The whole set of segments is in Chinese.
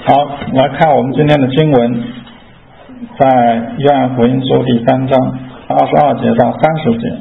好，来看我们今天的经文，在约翰福音书第3章22节到30节。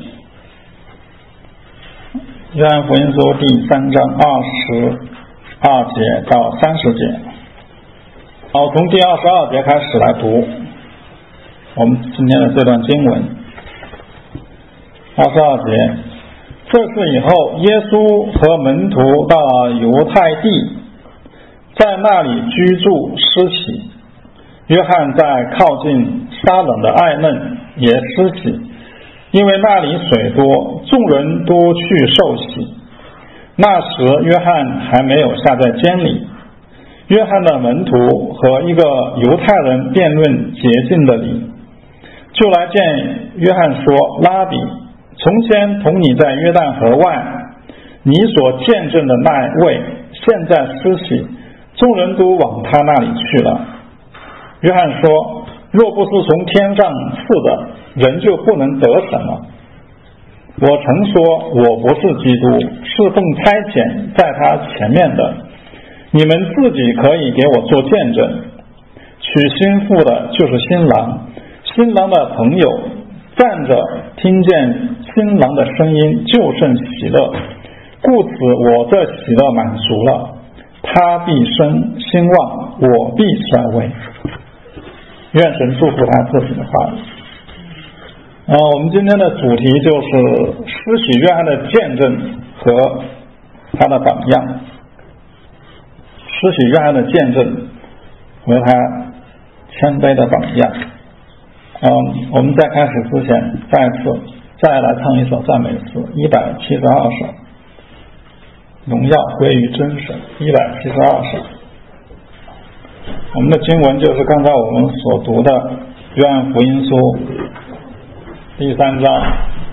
约翰福音书第3章22节到30节。好，从第22节开始来读我们今天的这段经文。22节，这事以后，耶稣和门徒到了犹太地，在那里居住施洗。约翰在靠近撒冷的爱嫩也施洗，因为那里水多，众人都去受洗。那时约翰还没有下在监里。约翰的门徒和一个犹太人辩论洁净的理，就来见约翰说：拉比，从前同你在约旦河外，你所见证的那位现在施洗，众人都往他那里去了。约翰说：若不是从天上赐的，人就不能得什么。我曾说我不是基督，是奉差遣在他前面的，你们自己可以给我做见证。娶新妇的就是新郎，新郎的朋友站着听见新郎的声音，就甚喜乐，故此我这喜乐满足了。他必生兴旺，我必衰微。愿神祝福他自己的话语。我们今天的主题就是施洗约翰的见证和他的榜样。施洗约翰的见证和他谦卑的榜样。我们在开始之前再来唱一首赞美诗172首，荣耀归于真神172首。我们的经文就是刚才我们所读的约翰福音书第3章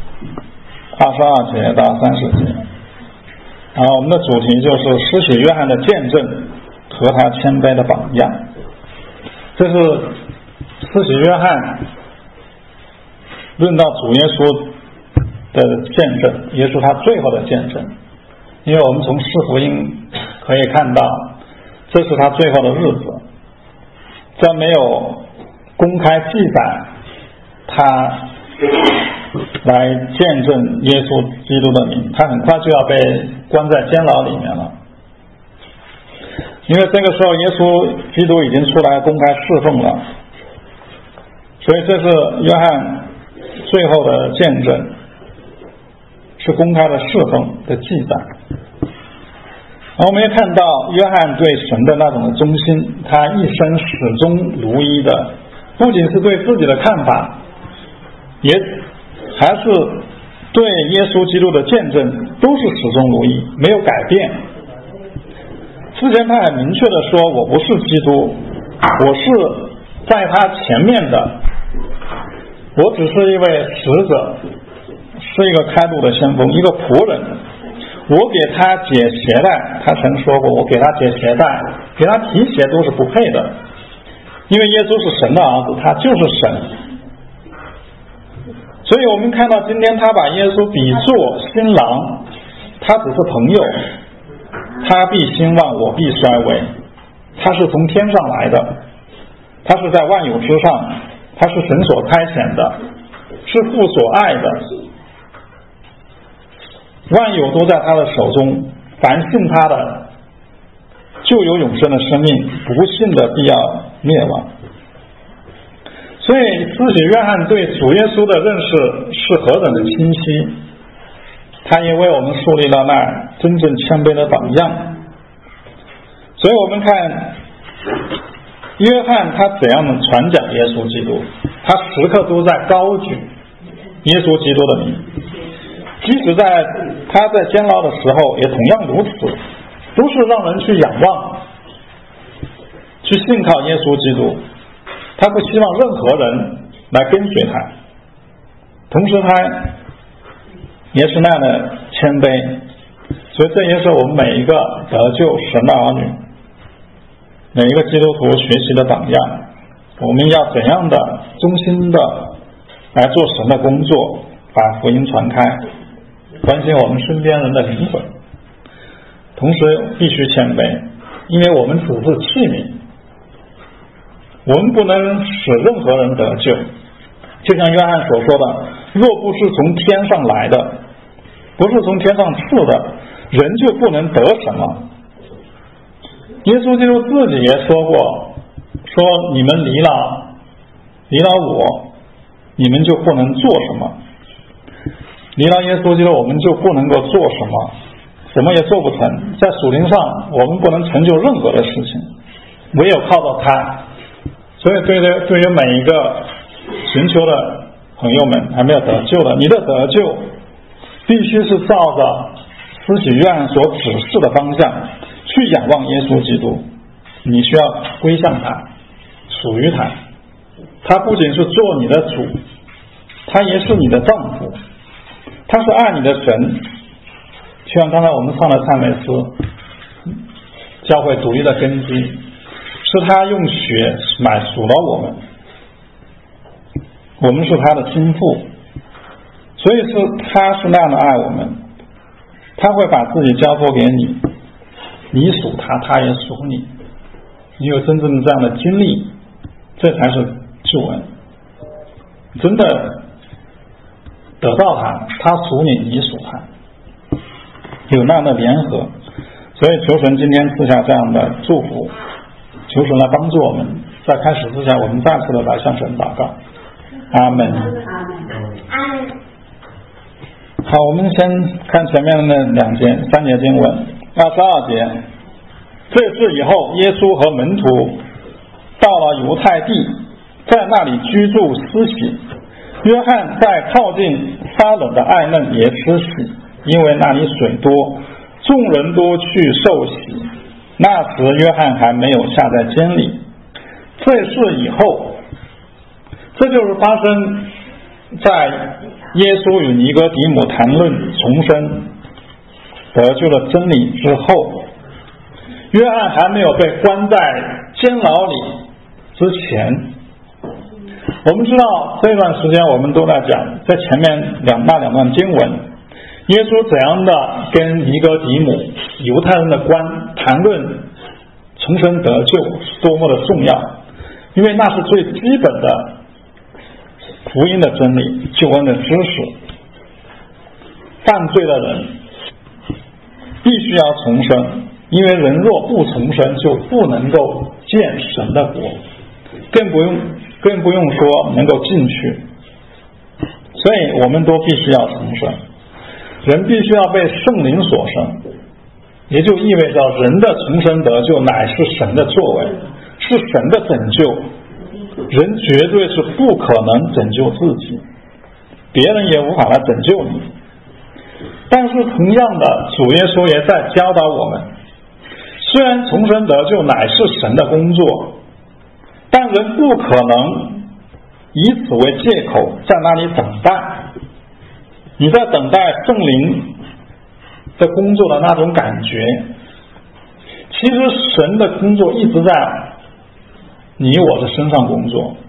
22节到30节。我们的主题就是施洗约翰的见证和他谦卑的榜样。这是施洗约翰论到主耶稣的见证，耶稣他最后的见证。因为我们从四福音可以看到，这是他最后的日子，在没有公开记载他来见证耶稣基督的名，他很快就要被关在监牢里面了。因为这个时候耶稣基督已经出来公开侍奉了，所以这是约翰最后的见证，是公开的侍奉的记载。我们也看到约翰对神的那种忠心，他一生始终如一的，不仅是对自己的看法，也还是对耶稣基督的见证，都是始终如一，没有改变。之前他很明确的说，我不是基督，我是在他前面的，我只是一位使者，是一个开路的先锋，一个仆人。我给他解鞋带，他曾说过，我给他解鞋带，给他提鞋都是不配的，因为耶稣是神的儿子，他就是神。所以我们看到今天他把耶稣比作新郎，他只是朋友，他必兴旺，我必衰微。他是从天上来的，他是在万有之上，他是神所差遣的，是父所爱的，万有都在他的手中，凡信他的就有永生的生命，不信的必要灭亡。所以施洗约翰对主耶稣的认识是何等的清晰，他也为我们树立了那真正谦卑的榜样。所以我们看约翰他怎样的传讲耶稣基督，他时刻都在高举耶稣基督的名，即使他在监牢的时候也同样如此，都是让人去仰望，去信靠耶稣基督。他不希望任何人来跟随他，同时他也是那样的谦卑。所以这也是我们每一个得救神的儿女，每一个基督徒学习的榜样。我们要怎样的忠心的来做神的工作，把福音传开，关心我们身边人的灵魂，同时必须谦卑，因为我们只是器皿， 我们不能使任何人得救，就像约翰所说的，若不是从天上来的，不是从天上赐的，人就不能得什么。耶稣基督自己也说过，说你们离了我，你们就不能做什么。离了耶稣基督，我们就不能够做什么，什么也做不成。在属灵上，我们不能成就任何的事情，唯有靠到他。所以对于每一个寻求的朋友们，还没有得救的，你的得救必须是照着施洗约翰所指示的方向去仰望耶稣基督。你需要归向他，属于他。他不仅是做你的主，他也是你的丈夫，他是爱你的神。就像刚才我们唱的赞美诗，教会独立的根基是他用血买赎了我们，我们是他的心腹，所以他是那样的爱我们，他会把自己交托给你，你属他，他也属你，你有真正的这样的经历，这才是救恩。真的得到他，他属你，你属他，有那样的联合。所以求神今天赐下这样的祝福，求神来帮助我们，在开始之前我们再次的来向神祷告。阿门。好，我们先看前面的3节经文。22节，这事以后，耶稣和门徒到了犹太地，在那里居住施洗。约翰在靠近撒冷的爱嫩也施洗，因为那里水多，众人都去受洗。那时约翰还没有下在监里。这事以后，这就是发生在耶稣与尼哥底母谈论重生得救的真理之后，约翰还没有被关在监牢里之前。我们知道这段时间我们都在讲，在前面那两段经文，耶稣怎样的跟尼哥底母犹太人的官谈论重生得救是多么的重要，因为那是最基本的福音的真理，救恩的知识。犯罪的人必须要重生，因为人若不重生就不能够见神的国，更不用说能够进去。所以我们都必须要重生，人必须要被圣灵所生，也就意味着人的重生得救乃是神的作为，是神的拯救，人绝对是不可能拯救自己，别人也无法来拯救你。但是同样的，主耶稣也在教导我们，虽然重生得救乃是神的工作，但人不可能以此为借口在那里等待。你在等待圣灵的工作的那种感觉，其实神的工作一直在你我的身上工作。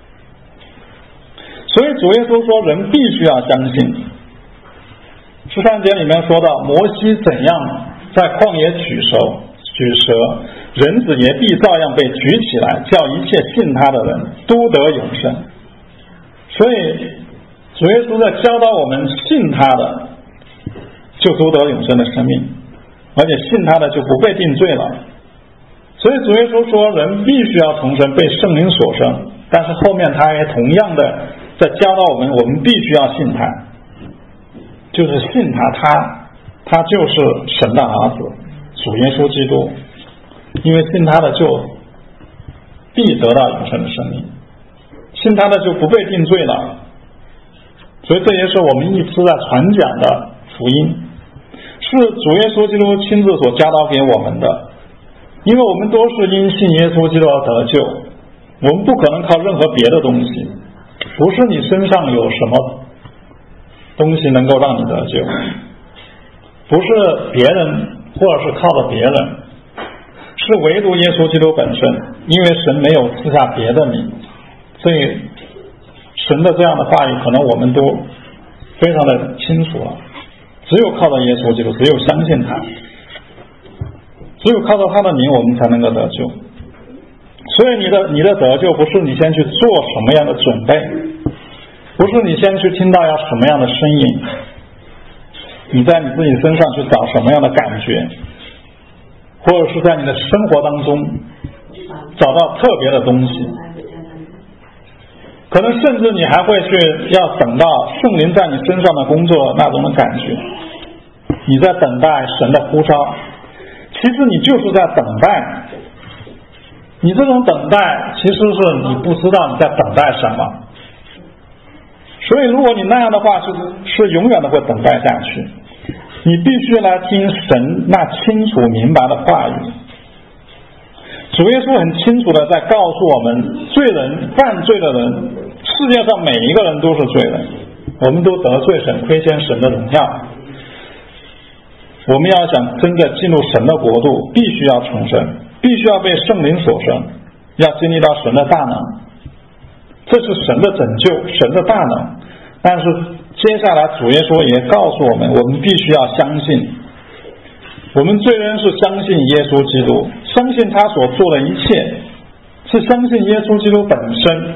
所以主耶稣说人必须要相信。13节里面说到，摩西怎样在旷野举蛇，人子也必照样被举起来，叫一切信他的人都得永生。所以主耶稣在教导我们，信他的就都得永生的生命，而且信他的就不被定罪了。所以主耶稣说人必须要重生，被圣灵所生，但是后面他也同样的在教导我们必须要信他，就是信他就是神的儿子主耶稣基督，因为信他的就必得到永生的生命，信他的就不被定罪了。所以这也是我们一直在传讲的福音，是主耶稣基督亲自所教导给我们的。因为我们都是因信耶稣基督而得救，我们不可能靠任何别的东西，不是你身上有什么东西能够让你得救，不是别人或者是靠着别人，是唯独耶稣基督本身。因为神没有赐下别的名，所以神的这样的话语可能我们都非常的清楚了。只有靠着耶稣基督，只有相信他，只有靠着他的名我们才能够得救。 所以你的得救不是你先去做什么样的准备，不是你先去听到要什么样的声音，你在你自己身上去找什么样的感觉，或者是在你的生活当中找到特别的东西，可能甚至你还会去要等到圣灵在你身上的工作那种的感觉，你在等待神的呼召，其实你就是在等待。你这种等待其实是你不知道你在等待什么，所以如果你那样的话是永远的会等待下去。你必须来听神那清楚明白的话语。主耶稣很清楚的在告诉我们，罪人犯罪的人，世界上每一个人都是罪人，我们都得罪神，亏欠神的荣耀。我们要想真的进入神的国度，必须要重生，必须要被圣灵所生，要经历到神的大能，这是神的拯救，神的大能。但是接下来主耶稣也告诉我们，我们必须要相信，我们罪人是相信耶稣基督，相信他所做的一切，是相信耶稣基督本身，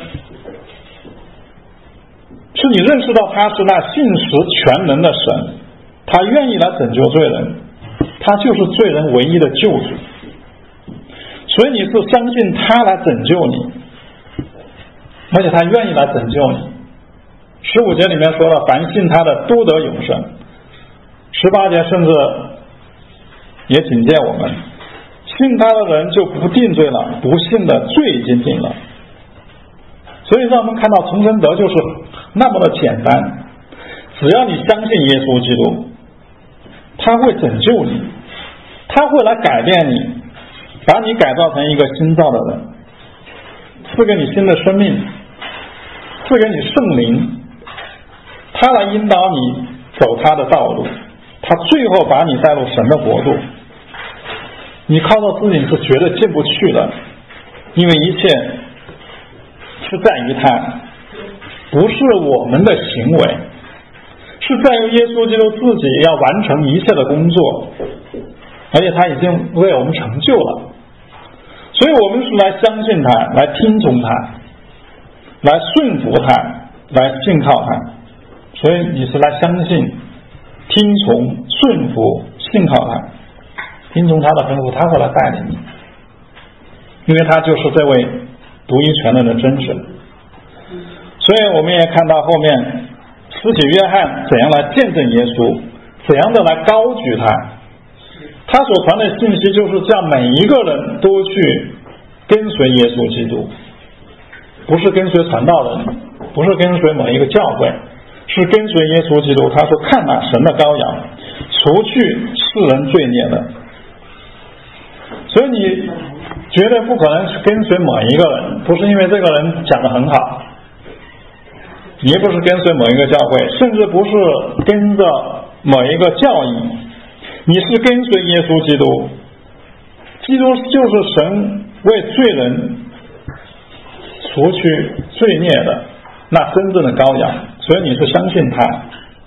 是你认识到他是那信实全能的神，他愿意来拯救罪人，他就是罪人唯一的救主，所以你是相信他来拯救你，而且他愿意来拯救你。15节里面说了，凡信他的都得永生。18节甚至也警戒我们，信他的人就不定罪了，不信的罪已经定了。所以让我们看到重生得救是那么的简单，只要你相信耶稣基督，他会拯救你，他会来改变你，把你改造成一个新造的人，赐给你新的生命，赐给你圣灵，他来引导你走他的道路，他最后把你带入神的国度。你靠着自己是绝对进不去的，因为一切是在于他，不是我们的行为，是在于耶稣基督自己要完成一切的工作，而且他已经为我们成就了。所以我们是来相信他，来听从他，来顺服他，来信靠他。所以你是来相信、听从、顺服、信靠他，听从他的吩咐，他会来带领你，因为他就是这位独一全能的真神。所以我们也看到后面施洗约翰怎样来见证耶稣，怎样的来高举他，他所传的信息就是叫每一个人都去跟随耶稣基督，不是跟随传道人，不是跟随某一个教会，是跟随耶稣基督。他说看哪，神的羔羊，除去世人罪孽的。所以你绝对不可能去跟随某一个人，不是因为这个人讲得很好，也不是跟随某一个教会，甚至不是跟着某一个教义，你是跟随耶稣基督。基督就是神为罪人除去罪孽的那真正的羔羊，所以你是相信他，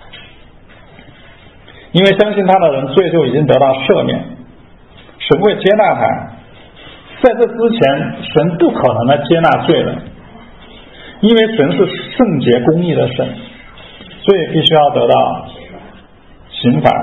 因为相信他的人罪就已经得到赦免，神会接纳他。在这之前神不可能来接纳罪人，因为神是圣洁公义的神，所以必须要得到刑罚。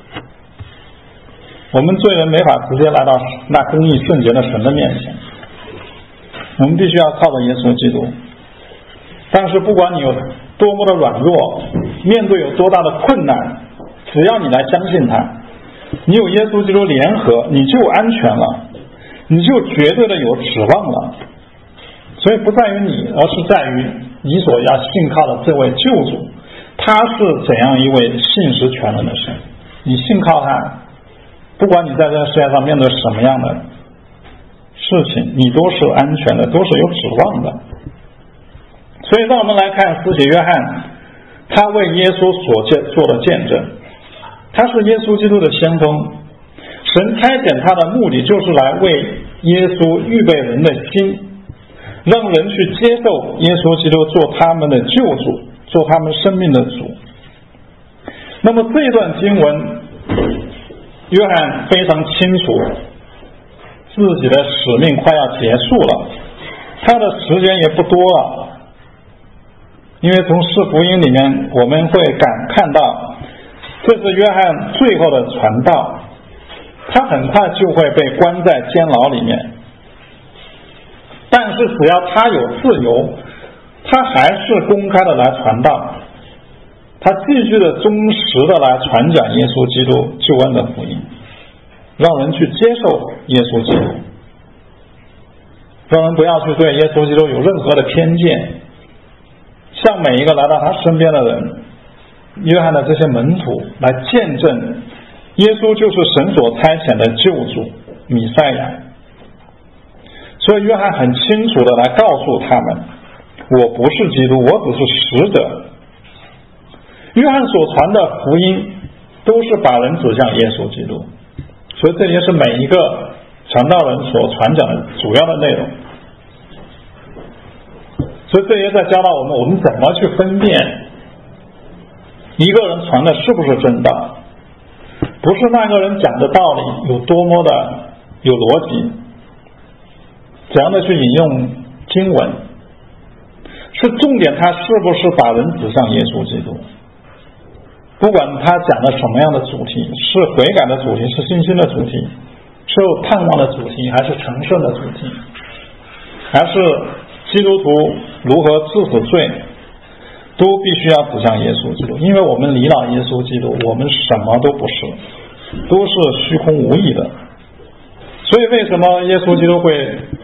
我们罪人没法直接来到那公义圣洁的神的面前，我们必须要靠着耶稣基督。但是不管你有多么的软弱，面对有多大的困难，只要你来相信他，你有耶稣基督联合，你就安全了，你就绝对的有指望了。所以不在于你，而是在于你所要信靠的这位救主，他是怎样一位信实全能的神。你信靠他，不管你在这个世界上面对什么样的事情，你都是安全的，都是有指望的。所以让我们来看施洗约翰，他为耶稣所做的见证，他是耶稣基督的先锋。神差遣他的目的就是来为耶稣预备人的心，让人去接受耶稣基督做他们的救主，做他们生命的主。那么这一段经文，约翰非常清楚自己的使命快要结束了， 他的时间也不多了，因为从四福音里面我们会看到，这是约翰最后的传道，他很快就会被关在监牢里面，但是只要他有自由，他还是公开的来传道，他继续的忠实的来传讲耶稣基督救恩的福音，让人去接受耶稣基督，让人不要去对耶稣基督有任何的偏见，向每一个来到他身边的人，约翰的这些门徒来见证耶稣就是神所差遣的救主弥赛亚。所以约翰很清楚的来告诉他们，我不是基督，我只是使者。约翰所传的福音都是把人指向耶稣基督，所以这也是每一个传道人所传讲的主要的内容。所以这也在教导我们怎么去分辨一个人传的是不是真道，不是那个人讲的道理有多么的有逻辑，怎样的去引用经文，是重点他是不是把人指向耶稣基督。不管他讲的什么样的主题，是悔改的主题，是信心的主题，是盼望的主题，还是成圣的主题，还是基督徒如何治死罪，都必须要指向耶稣基督。因为我们离了耶稣基督，我们什么都不是，都是虚空无益的。所以为什么耶稣基督会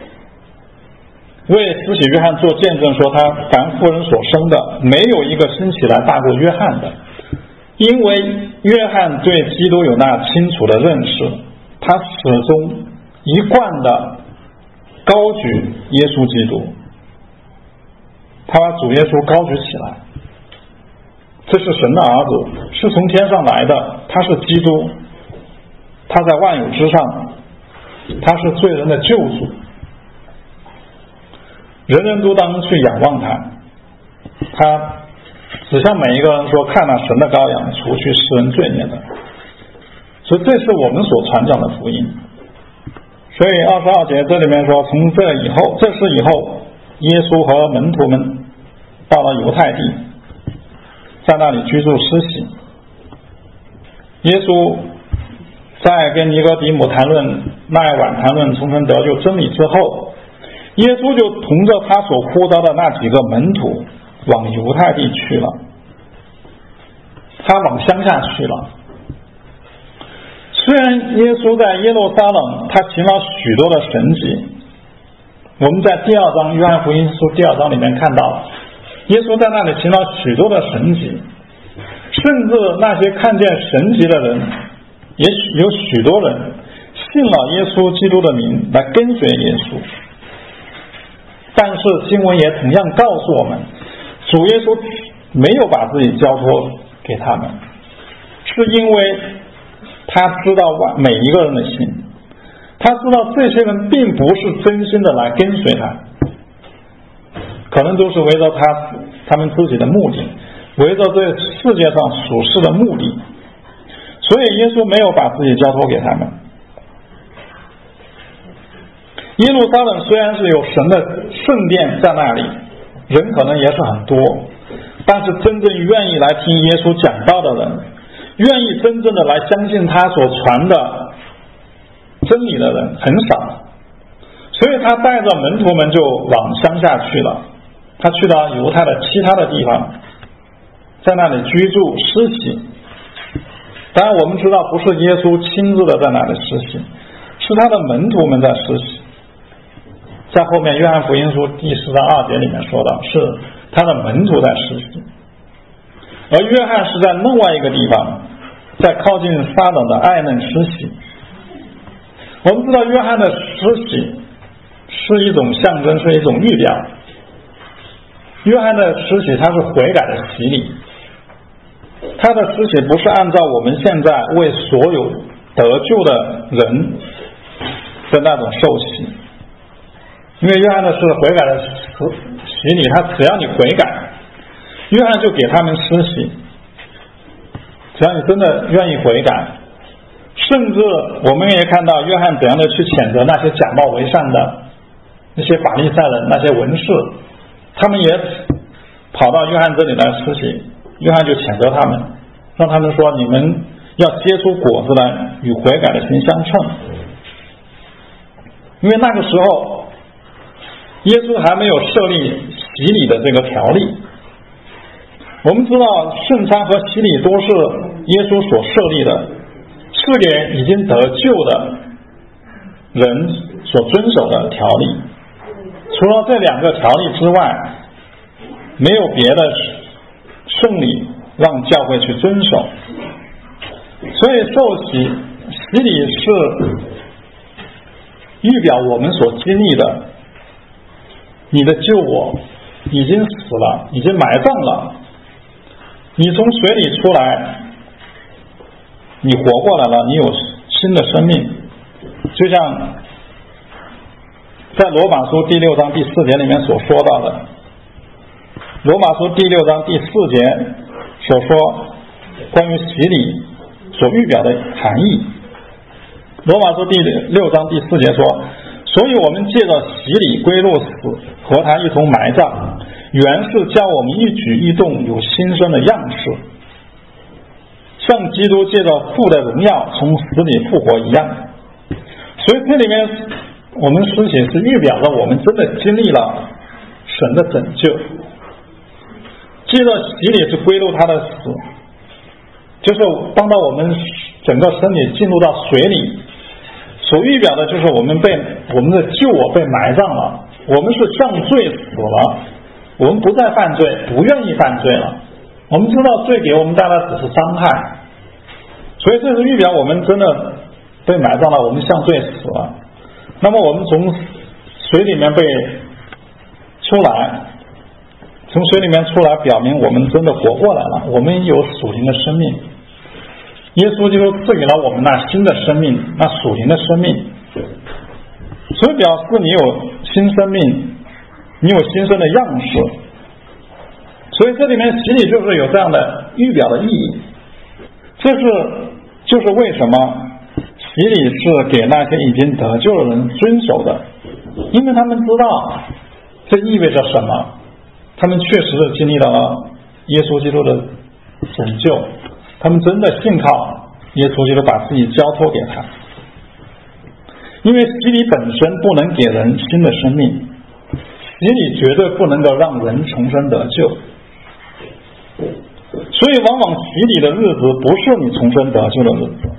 为施洗约翰做见证，说他凡妇人所生的没有一个兴起来大过约翰的？因为约翰对基督有那清楚的认识，他始终一贯的高举耶稣基督，他把主耶稣高举起来，这是神的儿子，是从天上来的，他是基督，他在万有之上，他是罪人的救主，人人都当去仰望他，他只向每一个人说，看了神的羔羊，除去世人罪孽的。所以这是我们所传讲的福音。所以22节这里面说，从这以后耶稣和门徒们到了犹太地，在那里居住施洗。耶稣在跟尼哥底母谈论那一晚谈论重生得救真理之后，耶稣就同着他所呼召的那几个门徒往犹太地去了，他往乡下去了。虽然耶稣在耶路撒冷他行了许多的神迹，我们在第2章约翰福音书第2章里面看到，耶稣在那里行了许多的神迹，甚至那些看见神迹的人，也有许多人信了耶稣基督的名来跟随耶稣。但是经文也同样告诉我们，主耶稣没有把自己交托给他们，是因为他知道每一个人的心，他知道这些人并不是真心的来跟随他，可能都是围着他们自己的目的，围着这世界上属世的目的，所以耶稣没有把自己交托给他们。耶路撒冷虽然是有神的圣殿在那里，人可能也是很多，但是真正愿意来听耶稣讲道的人，愿意真正的来相信他所传的真理的人很少。所以他带着门徒们就往乡下去了，他去到犹太的其他的地方，在那里居住施洗。当然我们知道不是耶稣亲自的在那里施洗，是他的门徒们在施洗。在后面约翰福音书第4章2节里面说到，是他的门徒在施洗。而约翰是在另外一个地方，在靠近撒冷的爱嫩施洗。我们知道约翰的施洗是一种象征，是一种预表。约翰的施洗他是悔改的洗礼，他的施洗不是按照我们现在为所有得救的人的那种受洗，因为约翰的是悔改的洗礼，他只要你悔改，约翰就给他们施洗，只要你真的愿意悔改。甚至我们也看到约翰怎样的去谴责那些假冒为善的那些法利赛人、那些文士，他们也跑到约翰这里来施洗，约翰就谴责他们，让他们说：你们要结出果子来，与悔改的心相称。因为那个时候耶稣还没有设立洗礼的这个条例。我们知道圣餐和洗礼都是耶稣所设立的，是给已经得救的人所遵守的条例。除了这两个条例之外，没有别的圣礼让教会去遵守。所以受洗礼是预表我们所经历的，你的救我已经死了，已经埋葬了，你从水里出来，你活过来了，你有新的生命。就像在罗马书第6章第4节里面所说到的，罗马书第6章第4节所说关于洗礼所预表的含义。罗马书第6章第4节说：所以我们借着洗礼归入死，和他一同埋葬，原是叫我们一举一动有新生的样式，像基督借着父的荣耀从死里复活一样。所以这里面我们施洗是预表着我们真的经历了神的拯救，借着洗礼是归入他的死，就是当到我们整个身体进入到水里，所预表的就是我们的救我被埋葬了，我们是向罪死了，我们不再犯罪，不愿意犯罪了。我们知道罪给我们带来只是伤害，所以这是预表我们真的被埋葬了，我们向罪死了。那么我们从水里面被出来，从水里面出来，表明我们真的活过来了，我们有属灵的生命。耶稣就赐给了我们那新的生命，那属灵的生命，所以表示你有新生命，你有新生的样式。所以这里面洗礼就是有这样的预表的意义。这就是为什么洗礼是给那些已经得救的人遵守的，因为他们知道这意味着什么，他们确实是经历了耶稣基督的拯救，他们真的信靠耶稣基督，把自己交托给他。因为洗礼本身不能给人新的生命，洗礼绝对不能够让人重生得救，所以往往洗礼的日子不是你重生得救的日子，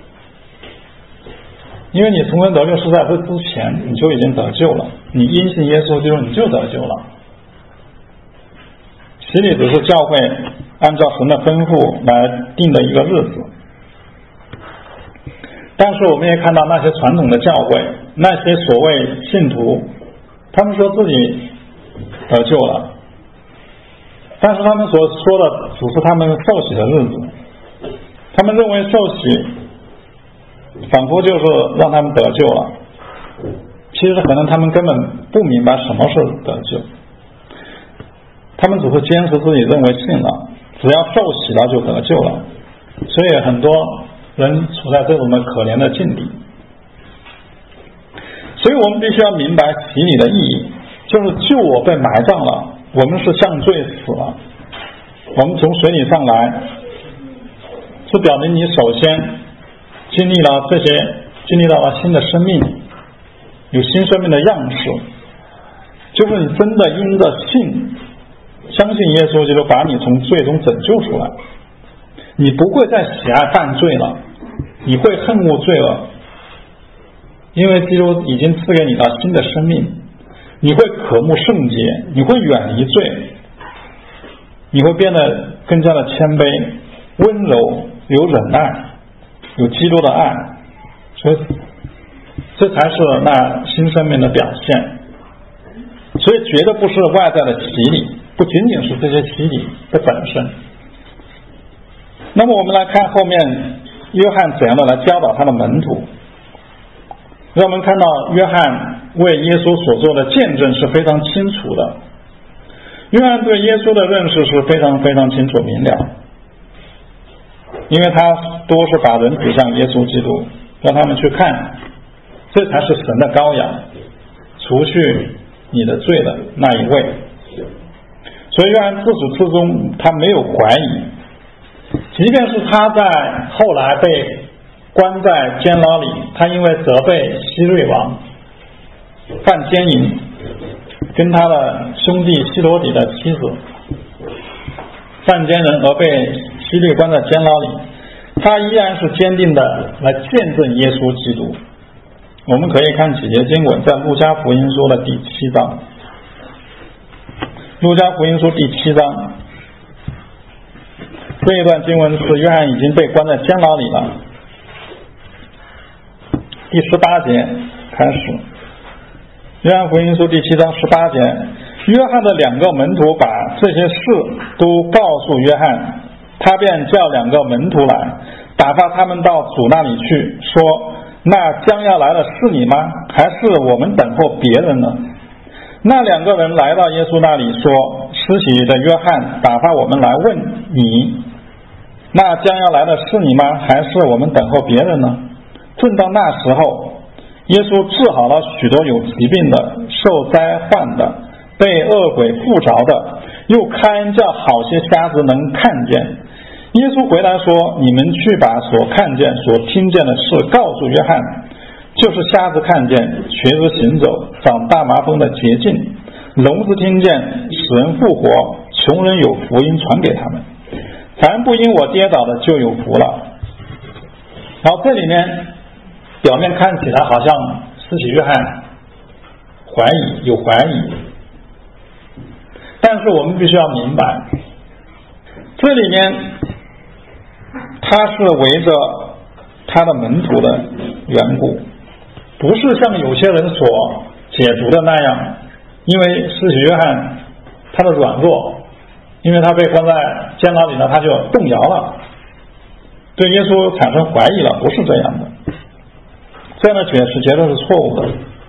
因为你重生得救是在这之前你就已经得救了，你因信耶稣基督你就得救了。洗礼只是教会按照神的吩咐来定的一个日子。但是我们也看到那些传统的教会，那些所谓信徒，他们说自己得救了，但是他们所说的只是他们受洗的日子，他们认为受洗仿佛就是让他们得救了，其实可能他们根本不明白什么是得救，他们只是坚持自己认为信了，只要受洗了就得救了，所以很多人处在这种的可怜的境地。所以我们必须要明白洗礼的意义，就是救我被埋葬了，我们是向罪死了，我们从水里上来，是表明你首先经历到了新的生命，有新生命的样式，就是你真的因着信相信耶稣基督把你从罪中拯救出来，你不会再喜爱犯罪了，你会恨恶罪恶，因为基督已经赐给你了新的生命，你会渴慕圣洁，你会远离罪，你会变得更加的谦卑、温柔、有忍耐，有基督的爱，所以这才是那新生命的表现。所以绝对不是外在的洗礼，不仅仅是这些洗礼的本身。那么我们来看后面约翰怎样的来教导他的门徒，让我们看到约翰为耶稣所做的见证是非常清楚的。约翰对耶稣的认识是非常非常清楚明了，因为他多是把人指向耶稣基督，让他们去看，这才是神的羔羊， 除去你的罪的那一位。所以约翰自始至终他没有怀疑，即便是他在后来被关在监牢里，他因为责备希律王犯奸淫，跟他的兄弟希罗底的妻子犯奸人而被希律关在监牢里，他依然是坚定的来见证耶稣基督。我们可以看几节经文，在路加福音书的第7章，路加福音书第7章这一段经文是约翰已经被关在监牢里了。第18节开始，约翰福音书第7章18节，约翰的2个门徒把这些事都告诉约翰，他便叫2个门徒来，打发他们到主那里去，说：那将要来的是你吗？还是我们等候别人呢？那2个人来到耶稣那里说：施洗的约翰打发我们来问你，那将要来的是你吗？还是我们等候别人呢？正到那时候，耶稣治好了许多有疾病的、受灾患的、被恶鬼附着的，又开恩叫好些瞎子能看见。耶稣回来说：你们去把所看见所听见的事告诉约翰，就是瞎子看见，瘸子行走，长大麻风的洁净，聋子听见，使人复活，穷人有福音传给他们，凡不因我跌倒的就有福了。然后这里面表面看起来好像施洗约翰有怀疑，但是我们必须要明白，这里面他是围着他的门徒的缘故，不是像有些人所解读的那样，因为施洗约翰他的软弱，因为他被关在监牢里呢，他就动摇了，对耶稣产生怀疑了，不是这样的，这样的解释绝对是错误的。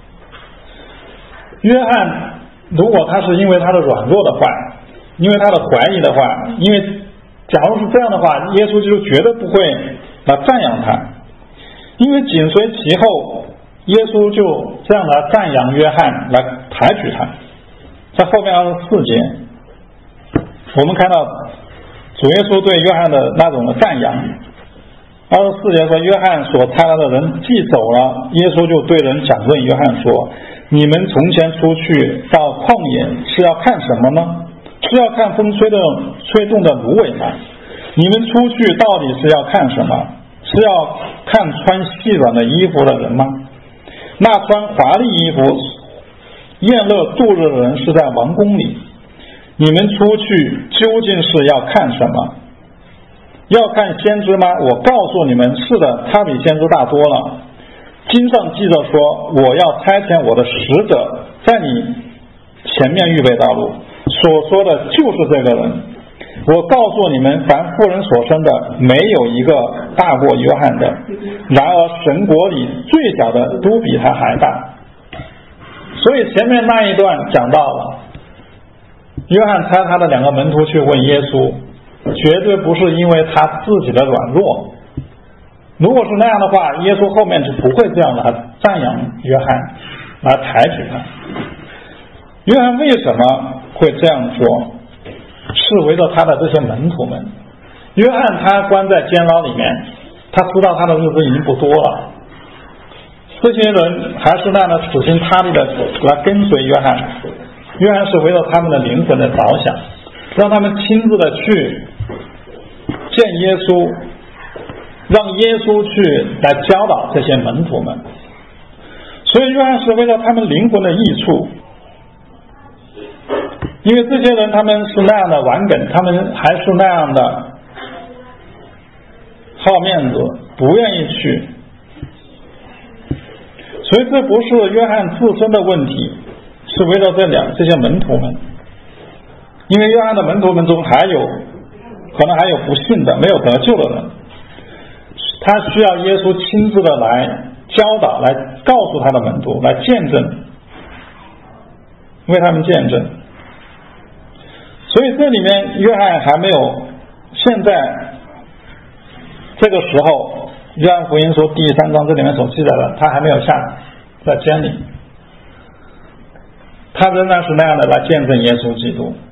约翰如果他是因为他的软弱的话，因为他的怀疑的话，因为假如是这样的话，耶稣就绝对不会来赞扬他，因为紧随其后，耶稣就这样来赞扬约翰，来抬举他。在后面24节我们看到主耶稣对约翰的那种的赞扬。24节说，约翰所差来的人既走了，耶稣就对人讲论约翰说：你们从前出去到旷野是要看什么呢？是要看风吹动的芦苇吗？你们出去到底是要看什么？是要看穿细软的衣服的人吗？那穿华丽衣服宴乐度日的人是在王宫里。你们出去究竟是要看什么？要看先知吗？我告诉你们，是的，他比先知大多了。经上记着说，我要差遣我的使者在你前面预备道路，所说的就是这个人。我告诉你们，凡妇人所生的，没有一个大过约翰的，然而神国里最小的都比他还大。所以前面那一段讲到了，约翰差他的2个门徒去问耶稣，绝对不是因为他自己的软弱。如果是那样的话，耶稣后面就不会这样来赞扬约翰，来抬举他。约翰为什么会这样说？是围着他的这些门徒们。约翰他关在监牢里面，他知道他的日子已经不多了，这些人还是那样的死心塌地的来跟随约翰。约翰是围着他们的灵魂的着想，让他们亲自的去见耶稣，让耶稣去来教导这些门徒们。所以约翰是为了他们灵魂的益处，因为这些人他们是那样的顽梗，他们还是那样的好面子，不愿意去。所以这不是约翰自身的问题，是围绕这些门徒们。因为约翰的门徒们中可能还有不信的没有得救的人，他需要耶稣亲自的来教导，来告诉他的门徒，来见证，为他们见证。所以这里面约翰还没有，现在这个时候约翰福音书第3章这里面所记载的，他还没有下在监里。 他仍然是那样的来见证耶稣基督。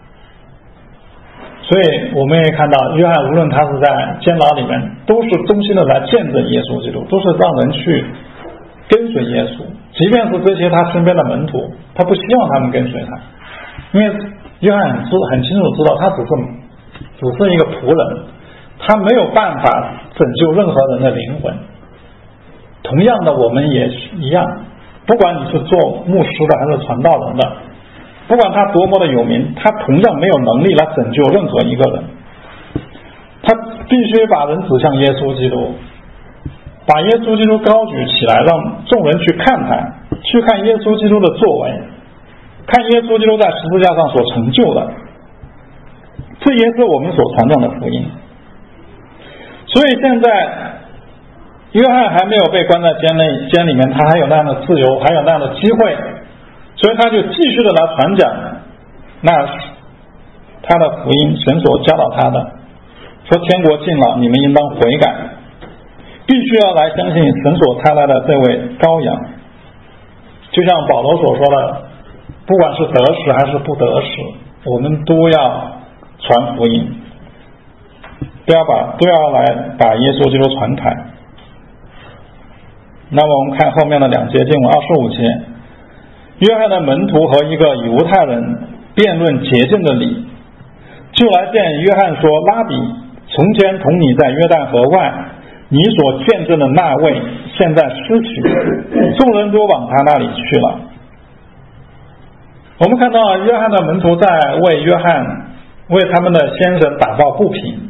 所以我们也看到约翰无论他是在监牢里面，都是衷心的来见证耶稣基督，都是让人去跟随耶稣。即便是这些他身边的门徒，他不希望他们跟随他，因为约翰很清楚知道他只是一个仆人，他没有办法拯救任何人的灵魂。同样的，我们也一样，不管你是做牧师的还是传道人的，不管他多么的有名，他同样没有能力来拯救任何一个人。他必须把人指向耶稣基督，把耶稣基督高举起来，让众人去看他，去看耶稣基督的作为，看耶稣基督在十字架上所成就的，这也是我们所传讲的福音。所以现在约翰还没有被关在监里面，他还有那样的自由，还有那样的机会，所以他就继续的来传讲那他的福音，神所教导他的，说天国近了，你们应当悔改，必须要来相信神所差来的这位羔羊。就像保罗所说的，不管是得时还是不得时，我们都要传福音，都要来把耶稣基督传开。那么我们看后面的2节经文，25节，约翰的门徒和一个犹太人辩论洁净的理，就来见约翰说，拉比，从前同你在约旦河外，你所见证的那位现在失去，众人都往他那里去了。我们看到约翰的门徒在为他们的先生打抱不平。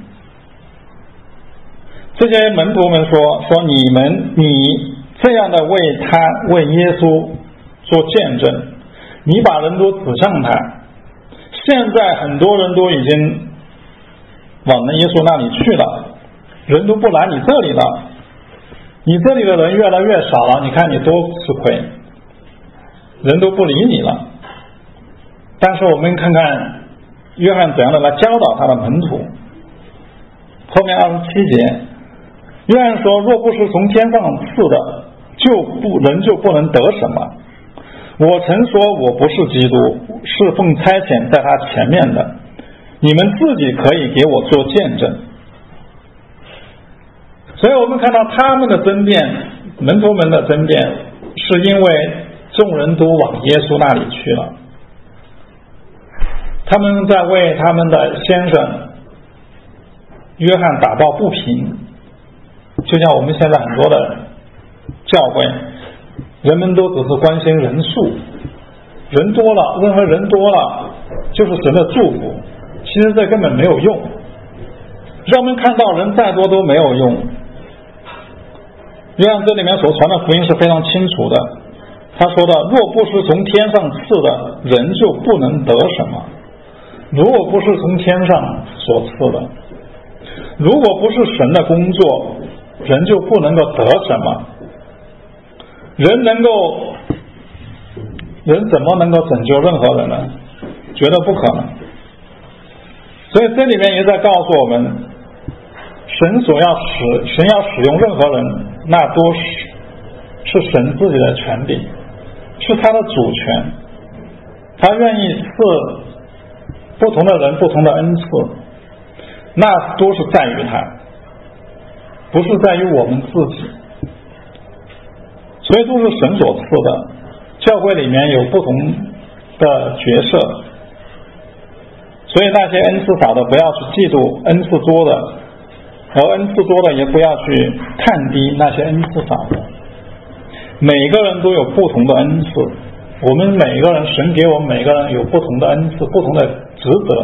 这些门徒们说你这样的为耶稣做见证，你把人都指向他，现在很多人都已经往耶稣那里去了，人都不来你这里了，你这里的人越来越少了，你看你多吃亏，人都不理你了。但是我们看看约翰怎样的来教导他的门徒。后面27节，约翰说，若不是从天上赐的，人就不能得什么。我曾说我不是基督，是奉差遣在他前面的，你们自己可以给我做见证。所以我们看到他们的争辩，门徒们的争辩，是因为众人都往耶稣那里去了，他们在为他们的先生约翰打抱不平。就像我们现在很多的教会，人们都只是关心人数，人多了，认为人多了就是神的祝福，其实这根本没有用，让我们看到人再多都没有用。约翰这里面所传的福音是非常清楚的，他说的，若不是从天上赐的，人就不能得什么。如果不是从天上所赐的，如果不是神的工作，人就不能够得什么。人怎么能够拯救任何人呢？绝对不可能。所以这里面也在告诉我们，神要使用任何人，那都是神自己的权柄，是他的主权，他愿意赐不同的人不同的恩赐，那都是在于他，不是在于我们自己。所以都是神所赐的。教会里面有不同的角色，所以那些恩赐少的不要去嫉妒恩赐多的，而恩赐多的也不要去看低那些恩赐少的。每个人都有不同的恩赐，我们每个人，神给我们每个人有不同的恩赐，不同的职责，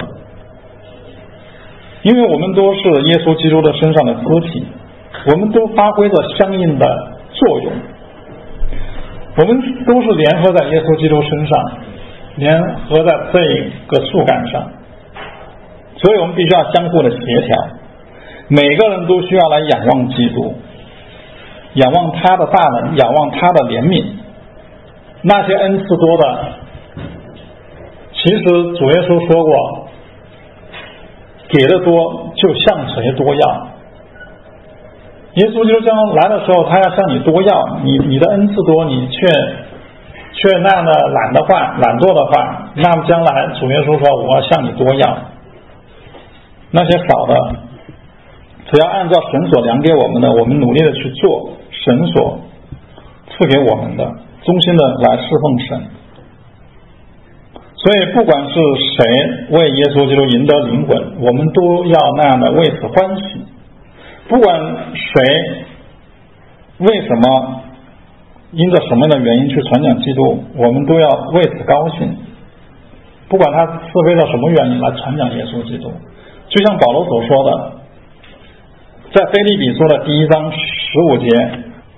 因为我们都是耶稣基督的身上的肢体，我们都发挥着相应的作用，我们都是联合在耶稣基督身上，联合在这一个树干上，所以我们必须要相互的协调，每个人都需要来仰望基督，仰望他的大能，仰望他的怜悯。那些恩赐多的，其实主耶稣说过，给的多就向谁多要。耶稣基督将来的时候，他要向你多要，你的恩赐多，你却却那样的懒惰的话，那么将来主耶稣说我要向你多要，那些少的只要按照神所量给我们的，我们努力的去做神所赐给我们的，忠心的来侍奉神。所以不管是谁为耶稣基督赢得灵魂，我们都要那样的为此欢喜。不管谁为什么因着什么样的原因去传讲基督，我们都要为此高兴。不管他是为了什么原因来传讲耶稣基督，就像保罗所说的，在腓立比书的第1章15节，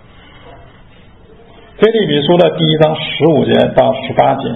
腓立比书的第1章15节到18节，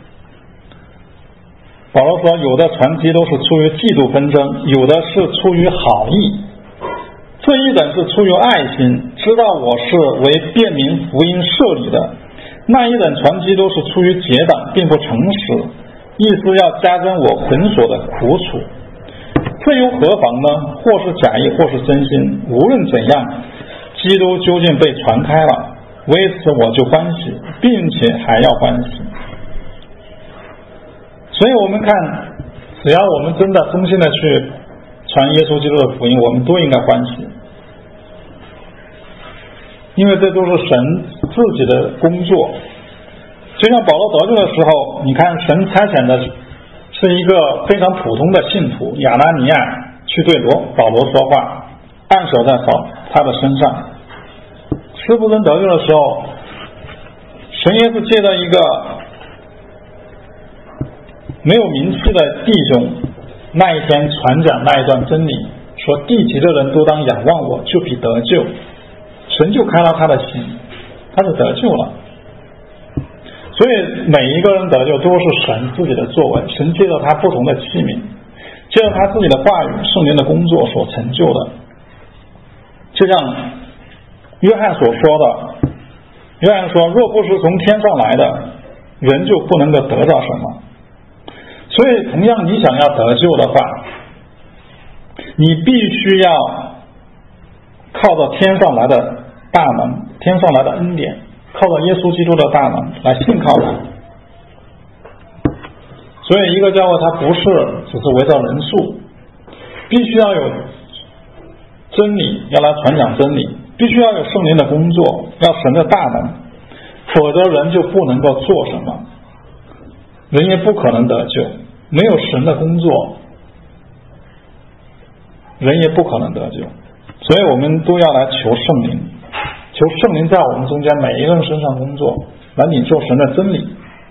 保罗说，有的传基督是出于嫉妒纷争，有的是出于好意，这一等是出于爱心，知道我是为便民福音设立的，那一等传基督是出于结党，并不诚实，意思要加增我捆锁的苦楚。这又何妨呢？或是假意，或是真心，无论怎样，基督究竟被传开了，为此我就欢喜，并且还要欢喜。所以我们看，只要我们真的忠心的去传耶稣基督的福音，我们都应该欢喜，因为这都是神自己的工作。就像保罗得救的时候，你看神差遣的是一个非常普通的信徒亚拿尼亚去对保罗说话，按手在他的身上。司布真得救的时候，神也是借着一个没有名气的弟兄那一天传讲那一段真理，说地级的人都当仰望我，就必得救。神就开了他的心，他就得救了。所以每一个人得救都是神自己的作为，神借着他不同的器皿，借着他自己的话语圣灵的工作所成就的。就像约翰所说的，约翰说，若不是从天上来的，人就不能够得到什么。所以同样你想要得救的话，你必须要靠着天上来的大能，天上来的恩典，靠着耶稣基督的大能来信靠他。所以一个教会它不是只是围绕人数，必须要有真理，要来传讲真理，必须要有圣灵的工作，要神的大能，否则人就不能够做什么，人也不可能得救。没有神的工作，人也不可能得救。所以我们都要来求圣灵，求圣灵在我们中间每一个人身上工作，来领受神的真理。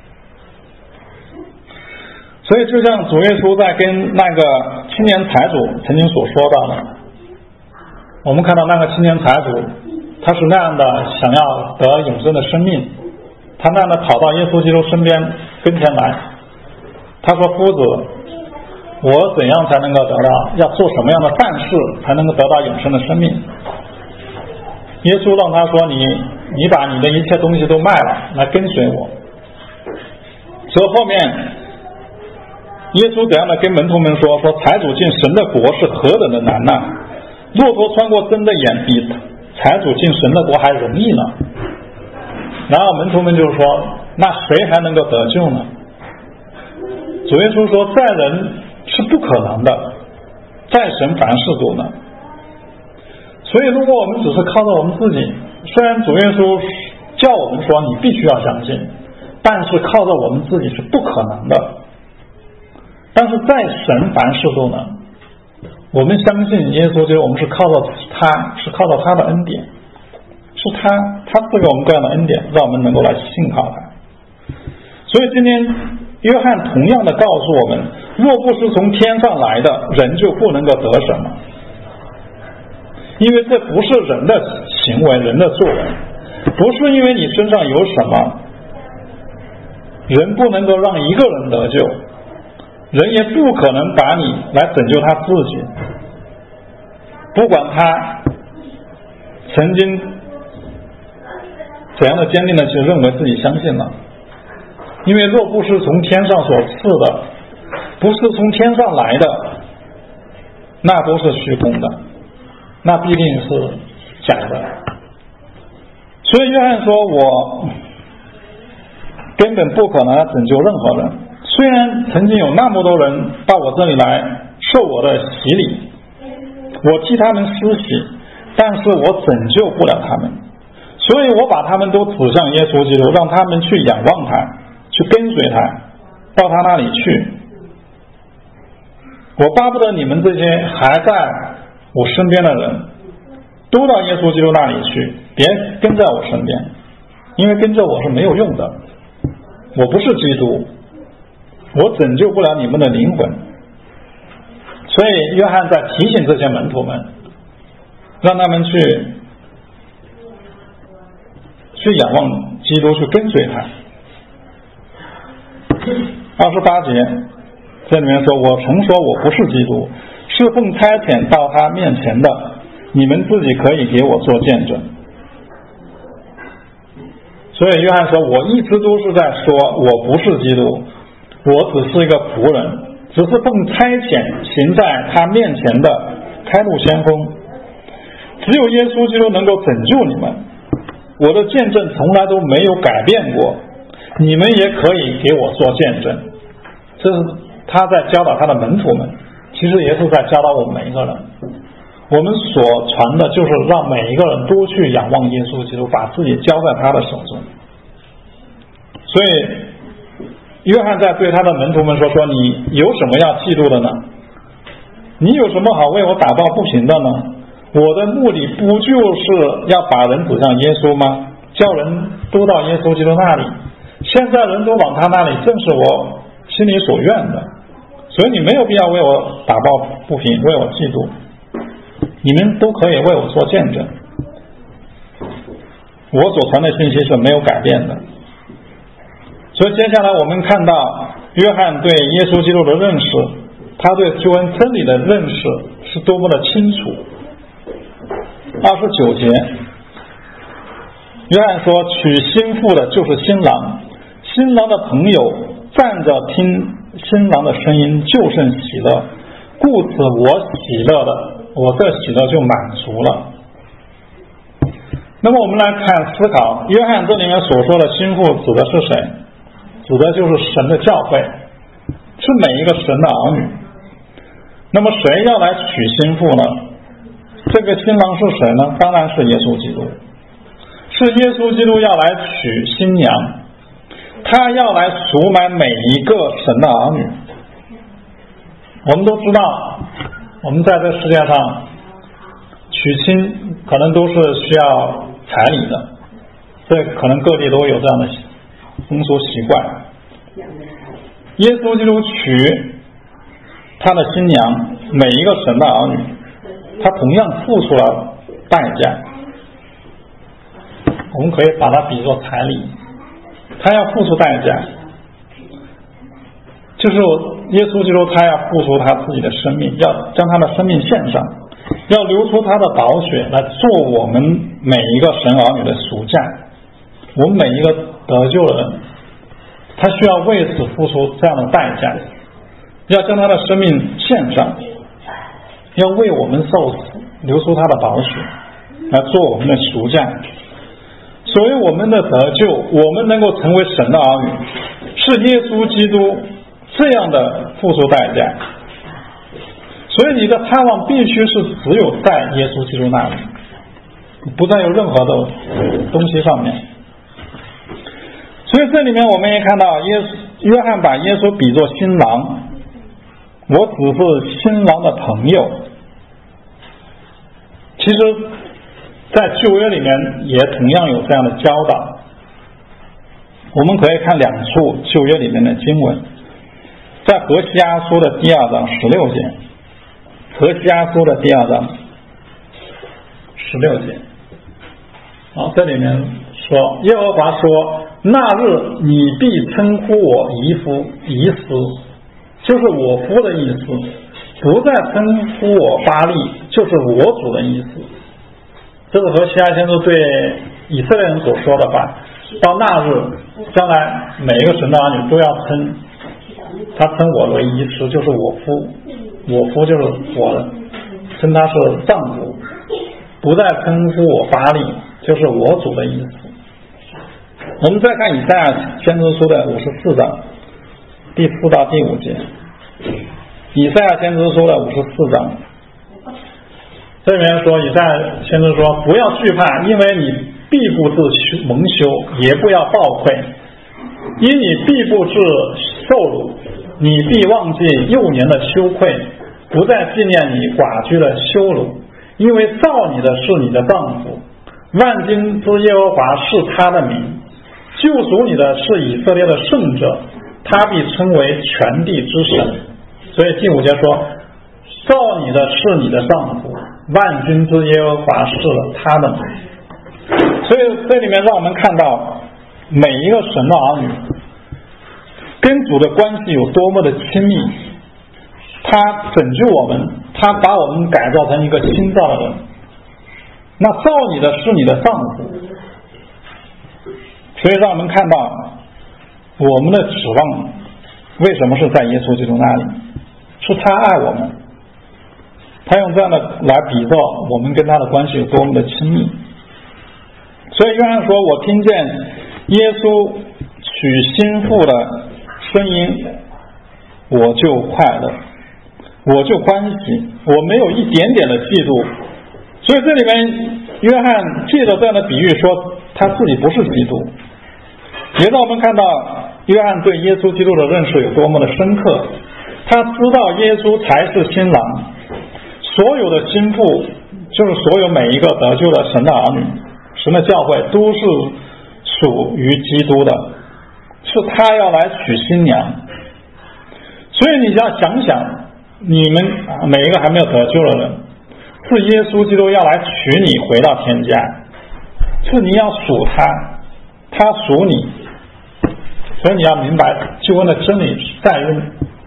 所以就像主耶稣在跟那个青年财主曾经所说到的，我们看到那个青年财主，他是那样的想要得永生的生命，他那样的跑到耶稣基督身边跟前来，他说，夫子，我怎样才能够得到，要做什么样的善事才能够得到永生的生命？耶稣让他说，你把你的一切东西都卖了，来跟随我。所以后面耶稣怎样的跟门徒们说财主进神的国是何等的难呐，骆驼穿过针的眼，比财主进神的国还容易呢。然后门徒们就说，那谁还能够得救呢？主耶稣说，在人是不可能的，在神凡事都能。所以如果我们只是靠着我们自己，虽然主耶稣叫我们说你必须要相信，但是靠着我们自己是不可能的。但是在神凡事都能，我们相信耶稣，就是我们是靠着他，是靠着他的恩典，是他赐给我们这样的恩典，让我们能够来信靠他。所以今天约翰同样的告诉我们，若不是从天上来的，人就不能够得什么。因为这不是人的行为，人的作为，不是因为你身上有什么，人不能够让一个人得救，人也不可能把你来拯救他自己，不管他曾经怎样的坚定的去认为自己相信了。因为若不是从天上所赐的，不是从天上来的，那都是虚空的，那必定是假的。所以约翰说，我根本不可能拯救任何人。虽然曾经有那么多人到我这里来受我的洗礼，我替他们施洗，但是我拯救不了他们，所以我把他们都指向耶稣基督，让他们去仰望他，去跟随他，到他那里去。我巴不得你们这些还在我身边的人都到耶稣基督那里去，别跟在我身边，因为跟着我是没有用的，我不是基督，我拯救不了你们的灵魂。所以约翰在提醒这些门徒们，让他们去仰望基督，去跟随他。28节这里面说，我曾说我不是基督，是奉差遣到他面前的，你们自己可以给我做见证。所以约翰说，我一直都是在说我不是基督，我只是一个仆人，只是奉差遣行在他面前的开路先锋。只有耶稣基督能够拯救你们，我的见证从来都没有改变过，你们也可以给我做见证。这是他在教导他的门徒们，其实也是在教导我们每一个人。我们所传的就是让每一个人都去仰望耶稣基督，把自己交在他的手中。所以约翰在对他的门徒们说，你有什么要记录的呢？你有什么好为我打抱不平的呢？我的目的不就是要把人指向耶稣吗？叫人都到耶稣基督那里。现在人都往他那里，正是我心里所愿的。所以你没有必要为我打抱不平，为我嫉妒，你们都可以为我做见证。我所传的信息是没有改变的。所以接下来我们看到约翰对耶稣基督的认识，他对救恩真理的认识是多么的清楚。29节约翰说，娶新妇的就是新郎，新郎的朋友站着听新郎的声音就甚喜乐，故此我喜乐的，我这喜乐就满足了。那么我们来看思考，约翰这里面所说的新妇指的是谁？指的就是神的教会，是每一个神的儿女。那么谁要来娶新妇呢？这个新郎是谁呢？当然是耶稣基督，是耶稣基督要来娶新娘，他要来赎买每一个神的儿女。我们都知道，我们在这世界上娶亲可能都是需要彩礼的，这可能各地都有这样的风俗习惯。耶稣基督娶他的新娘，每一个神的儿女，他同样付出了代价。我们可以把它比作彩礼，他要付出代价，就是耶稣基督他要付出他自己的生命，要将他的生命献上，要流出他的宝血来做我们每一个神儿女的赎价。我们每一个得救的人，他需要为此付出这样的代价，要将他的生命献上，要为我们受死，流出他的宝血来做我们的赎价。所以我们的得救，我们能够成为神的儿女，是耶稣基督这样的付出代价。所以你的盼望必须是只有在耶稣基督那里，不再有任何的东西上面。所以这里面我们也看到约翰把耶稣比作新郎，我只是新郎的朋友。其实在旧约里面也同样有这样的教导，我们可以看两处旧约里面的经文，在何西阿书的第2章16节，何西阿书的第2章16节，这里面说，耶和华说，那日你必称呼我姨斯，就是我夫的意思，不再称呼我巴力，就是我主的意思。这是何西阿先知对以色列人所说的话。到那日，将来每一个神的儿女都要他称我为姨斯，就是我夫，我夫就是我的，称他是丈夫，不再称呼我巴力，就是我主的意思。 我们再看以赛亚先知书的54章第4到第5节，以赛亚先知书的54章，这里面说，以赛亚先知说，不要惧怕，因为你必不致蒙羞，也不要抱愧，因你必不致受辱，你必忘记幼年的羞愧，不再纪念你寡居的羞辱，因为造你的是你的丈夫，万军之耶和华是他的名，救赎你的是以色列的圣者，他必称为全地之神。所以第5节说，造你的是你的丈夫，万军之耶和华是他的名。所以这里面让我们看到每一个神的儿女跟主的关系有多么的亲密，他拯救我们，他把我们改造成一个新造的人。那造你的是你的丈夫，所以让我们看到我们的指望为什么是在耶稣基督那里，是他爱我们，他用这样的来比照我们跟他的关系有多么的亲密。所以约翰说，我听见耶稣娶新妇的声音，我就快乐，我就欢喜，我没有一点点的嫉妒。所以这里面约翰借着这样的比喻说，他自己不是基督，也让我们看到约翰对耶稣基督的认识有多么的深刻。他知道耶稣才是新郎，所有的新妇就是所有每一个得救的神的儿女，神的教会都是属于基督的，是他要来娶新娘。所以你要想想，你们每一个还没有得救的人，是耶稣基督要来娶你回到天家，是你要属他，他属你。所以你要明白救恩的真理在于，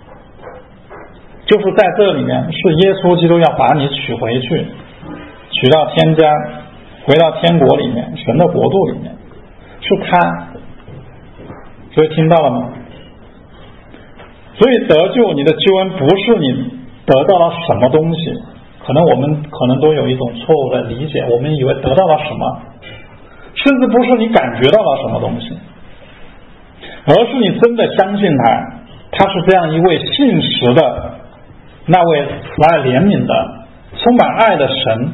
就是在这里面是耶稣基督要把你娶回去，娶到天家，回到天国里面，神的国度里面，是他。所以听到了吗？所以得救，你的救恩不是你得到了什么东西，我们可能都有一种错误的理解，我们以为得到了什么，甚至不是你感觉到了什么东西，而是你真的相信他是这样一位信实的那位来怜悯的充满爱的神，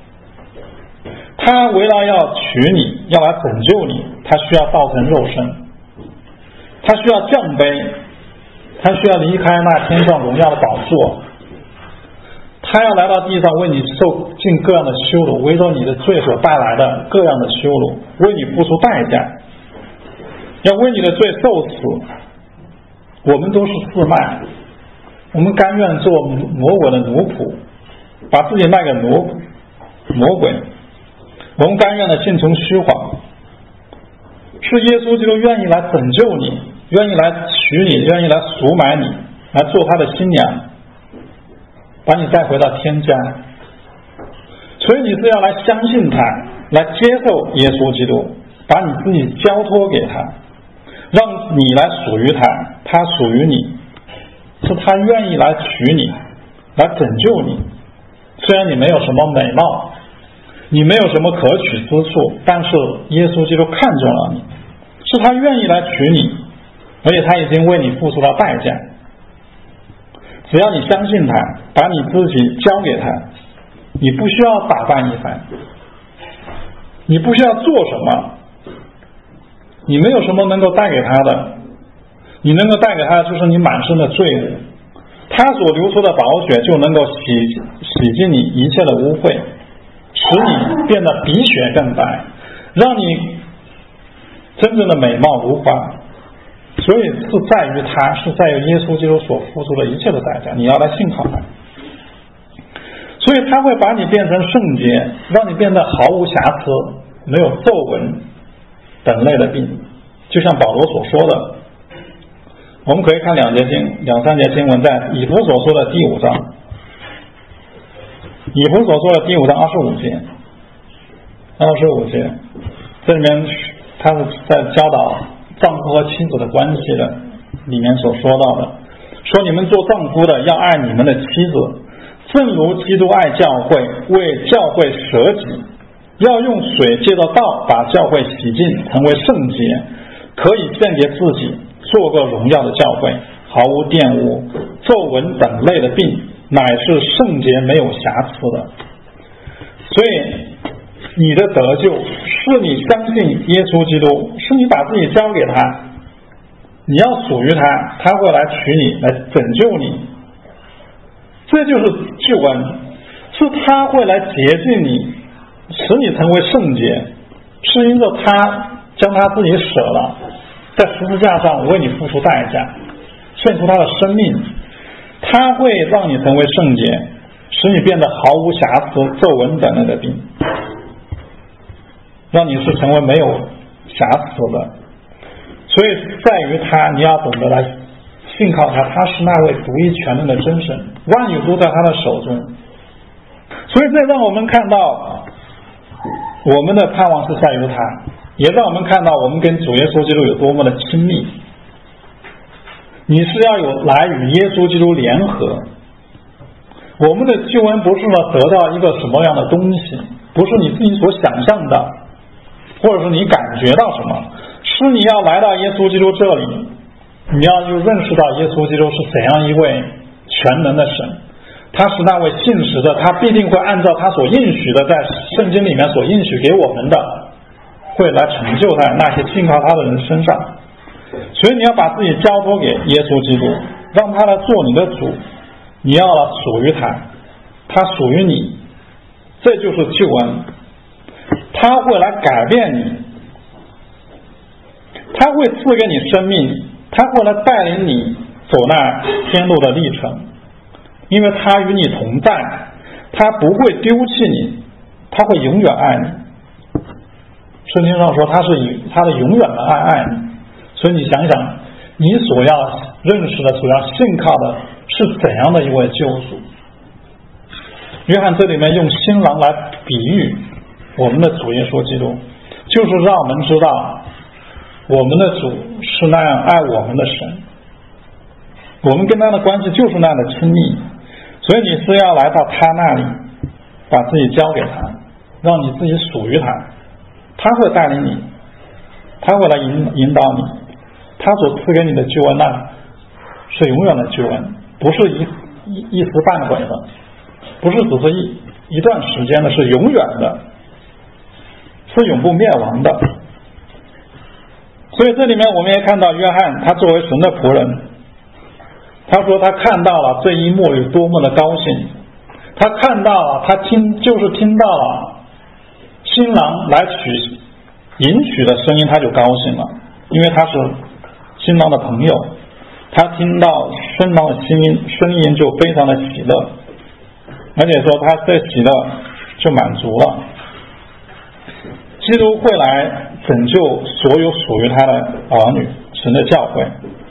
他为了要娶你，要来拯救你，他需要道成肉身，他需要降卑，他需要离开那天上荣耀的宝座，他要来到地上为你受尽各样的羞辱，为着你的罪所带来的各样的羞辱，为你付出代价，要为你的罪受死。我们都是自卖，我们甘愿做魔鬼的奴仆，把自己卖给魔鬼，我们甘愿的信从虚谎。是耶稣基督愿意来拯救你，愿意来娶你，愿意来赎买你，来做他的新娘，把你带回到天家。所以你是要来相信他，来接受耶稣基督，把你自己交托给他，让你来属于他，他属于你，是他愿意来娶你，来拯救你。虽然你没有什么美貌，你没有什么可取之处，但是耶稣基督看中了你，是他愿意来娶你，而且他已经为你付出了代价。只要你相信他，把你自己交给他，你不需要打扮一番，你不需要做什么，你没有什么能够带给他的，你能够带给他的就是你满身的罪恶，他所流出的宝血就能够洗净你一切的污秽，使你变得比雪更白，让你真正的美貌如花。所以是在于他，是在于耶稣基督所付出的一切的代价，你要来信靠他。所以他会把你变成圣洁，让你变得毫无瑕疵，没有皱纹等类的病。就像保罗所说的，我们可以看两三节经文，在以弗所说的第5章，以弗所说的第5章25节，这里面他是在教导丈夫和妻子的关系的里面所说到的，说你们做丈夫的要爱你们的妻子，正如基督爱教会，为教会舍己， 要用水借着道把教会洗净，成为圣洁，可以献给自己，做个荣耀的教会，毫无玷污、皱纹等类的病，乃是圣洁没有瑕疵的。所以你的得救是你相信耶稣基督，是你把自己交给他，你要属于他，他会来取你，来拯救你，这就是救恩，是他会来洁净你，使你成为圣洁，是因着他将他自己舍了，在十字架上为你付出代价，献出他的生命，他会让你成为圣洁，使你变得毫无瑕疵、皱纹等类的病，让你是成为没有瑕疵的。所以在于他，你要懂得来信靠他，他是那位独一全能的真神，万有都在他的手中。所以这让我们看到我们的盼望是在于他，也让我们看到我们跟主耶稣基督有多么的亲密。你是要有来与耶稣基督联合，我们的救恩不是呢得到一个什么样的东西，不是你自己所想象的，或者是你感觉到什么，是你要来到耶稣基督这里，你要就认识到耶稣基督是怎样一位全能的神，他是那位信实的，他必定会按照他所应许的，在圣经里面所应许给我们的，会来成就在那些信靠他的人身上。所以你要把自己交托给耶稣基督，让他来做你的主，你要属于他，他属于你，这就是救恩。他会来改变你，他会赐给你生命，他会来带领你走那天路的历程，因为他与你同在，他不会丢弃你，他会永远爱你。圣经上说他是以他的永远的爱你。所以你想想，你所要认识的、所要信靠的是怎样的一位救主。约翰这里面用新郎来比喻我们的主耶稣基督，就是让我们知道我们的主是那样爱我们的神，我们跟他的关系就是那样的亲密。所以你是要来到他那里，把自己交给他，让你自己属于他，他会带领你，他会来引导你，他所赐给你的救恩是永远的救恩，不是一时半会的，不是只是一段时间的，是永远的，是永不灭亡的。所以这里面我们也看到约翰，他作为神的仆人，他说他看到了这一幕有多么的高兴，他看到了，他听到了新郎来迎娶的声音，他就高兴了，因为他是新郎的朋友，他听到新郎的声音就非常的喜乐，而且说他这喜乐就满足了。基督会来拯救所有属于他的儿女，神的教会。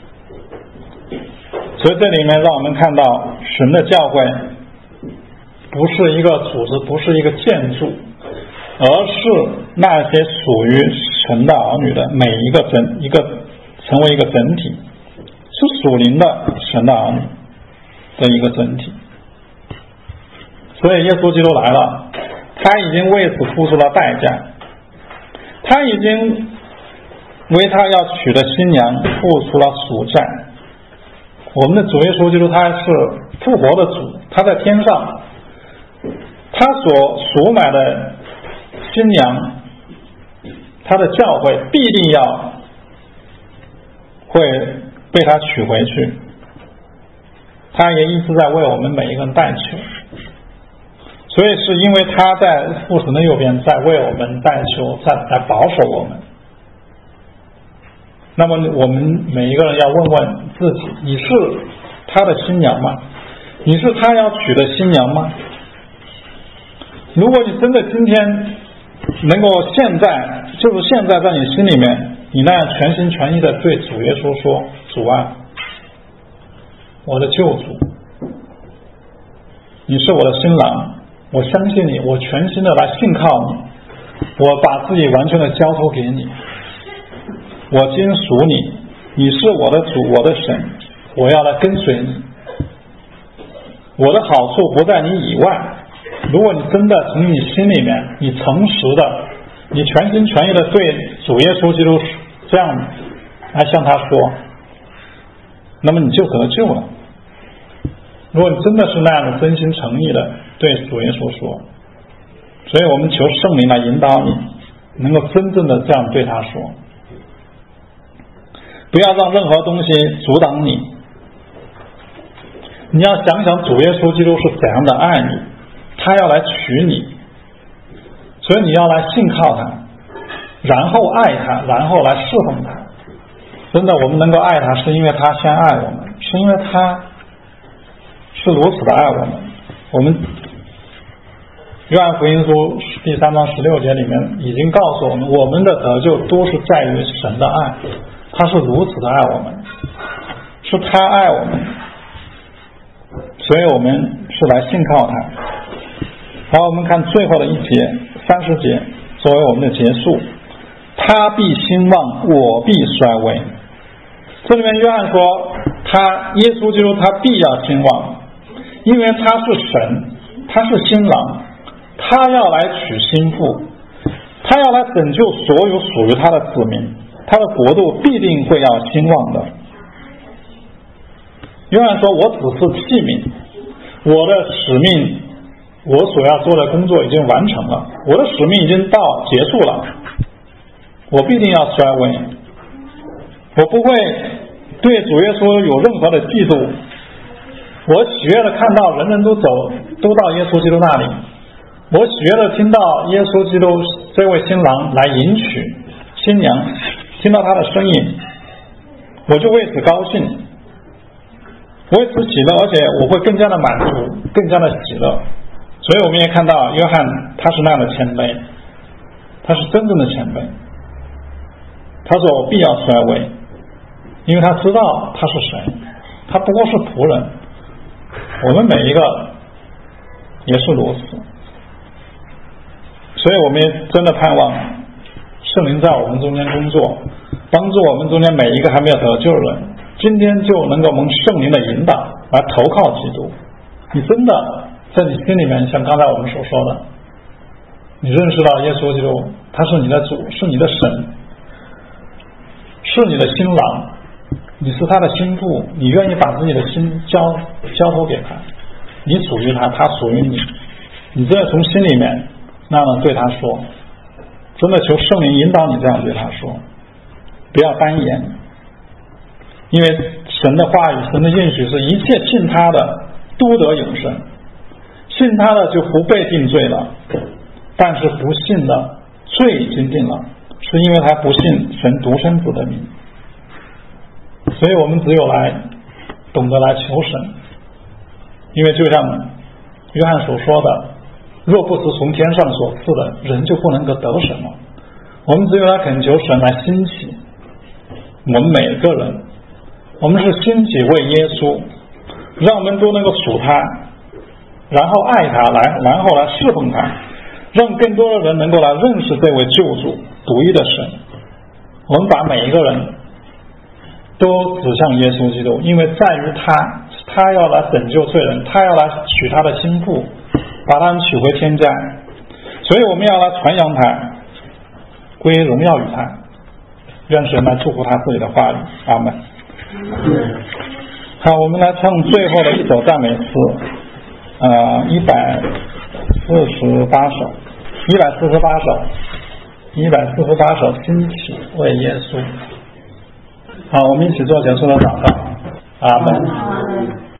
所以这里面让我们看到神的教会不是一个组织，不是一个建筑，而是那些属于神的儿女的每一个成为一个整体，是属灵的神的儿女的一个整体。所以耶稣基督来了，他已经为此付出了代价，他已经为他要娶的新娘付出了赎价。我们的主耶稣基督他是复活的主，他在天上，他所赎买的新娘，他的教会必定要会被他娶回去，他也一直在为我们每一个人代求。所以是因为他在父神的右边，在为我们代求，在保守我们。那么我们每一个人要问问自己，你是他的新娘吗？你是他要娶的新娘吗？如果你真的今天能够现在在你心里面，你那样全心全意的对主耶稣说，主啊，我的救主，你是我的新郎，我相信你，我全心的来信靠你，我把自己完全的交托给你，我今属你，你是我的主，我的神，我要来跟随你，我的好处不在你以外， 如果你真的从你心里面，你诚实的，你全心全意的对主耶稣基督这样来向他说，那么你就得救了。如果你真的是那样的真心诚意的对主耶稣说，所以我们求圣灵来引导你，能够真正的这样对他说，不要让任何东西阻挡你。你要想想主耶稣基督是怎样的爱你，他要来娶你，所以你要来信靠他，然后爱他，然后来侍奉他。真的，我们能够爱他，是因为他先爱我们，是因为他是如此的爱我们。我们约翰福音书第3章16节里面已经告诉我们，我们的得救都是在于神的爱，他是如此的爱我们，是他爱我们，所以我们是来信靠他。好，我们看最后的一节30节作为我们的结束，他必兴旺，我必衰微。这里面约翰说，耶稣基督他必要兴旺，因为他是神，他是新郎，他要来娶新妇，他要来拯救所有属于他的子民，他的国度必定会要兴旺的。约翰说，我只是器皿，我的使命，我所要做的工作已经完成了，我的使命已经结束了，我必定要衰微，我不会对主耶稣有任何的嫉妒，我喜悦的看到人人都到耶稣基督那里，我喜悦的听到耶稣基督这位新郎来迎娶新娘，听到他的声音，我就为此高兴，为此喜乐，而且我会更加的满足，更加的喜乐。所以我们也看到约翰他是那样的谦卑，他是真正的谦卑。他说我必要衰微，因为他知道他是谁，他不过是仆人，我们每一个也是如此。所以我们也真的盼望圣灵在我们中间工作，帮助我们中间每一个还没有得救的人，今天就能够蒙圣灵的引导来投靠基督。你真的在你心里面，像刚才我们所说的，你认识到耶稣基督他是你的主，是你的神，是你的新郎，你是他的心腹，你愿意把自己的心交托给他，你属于他，他属于你，你真的从心里面那样对他说，真的求圣灵引导你这样对他说，不要单言，因为神的话语，神的应许是一切信他的都得永生，信他的就不被定罪了，但是不信的罪已经定了，是因为他不信神独生子的名。所以我们只有懂得来求神，因为就像约翰所说的，若不是从天上所赐的，人就不能够得什么。我们只有来恳求神来兴起我们每个人，我们是兴起为耶稣，让我们都能够属他，然后爱他，然后来侍奉他，让更多的人能够来认识这位救主独一的神。我们把每一个人都指向耶稣基督，因为在于他要来拯救罪人，他要来娶他的心腹，把他们娶回天家，所以我们要来传扬他，归荣耀于他。愿神来祝福他自己的话语，阿们。好，我们来唱最后的一首赞美诗，148首兴起为耶稣。好，我们一起做结束的祷告，阿们。